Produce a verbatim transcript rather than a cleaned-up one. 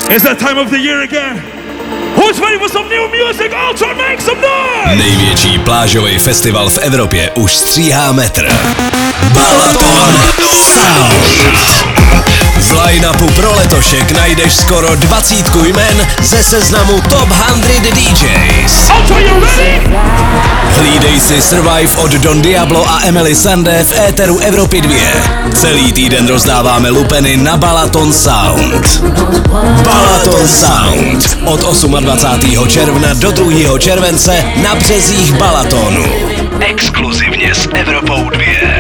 It's that time of the year again. Who's ready for some new music? Ultra, make some noise! Největší plážový festival v Evropě už stříhá metr. Balaton Sound. V line-upu pro letošek najdeš skoro dvacítku jmen ze seznamu Top sto D Js. Ultra, you ready? Hlídej si Survive od Don Diablo a Emily Sandé v éteru Evropy dva. Celý týden rozdáváme lupeny na Balaton Sound. Balaton Sound od dvacátého osmého června do druhého července na březích Balatonu. Exkluzivně s Evropou dva.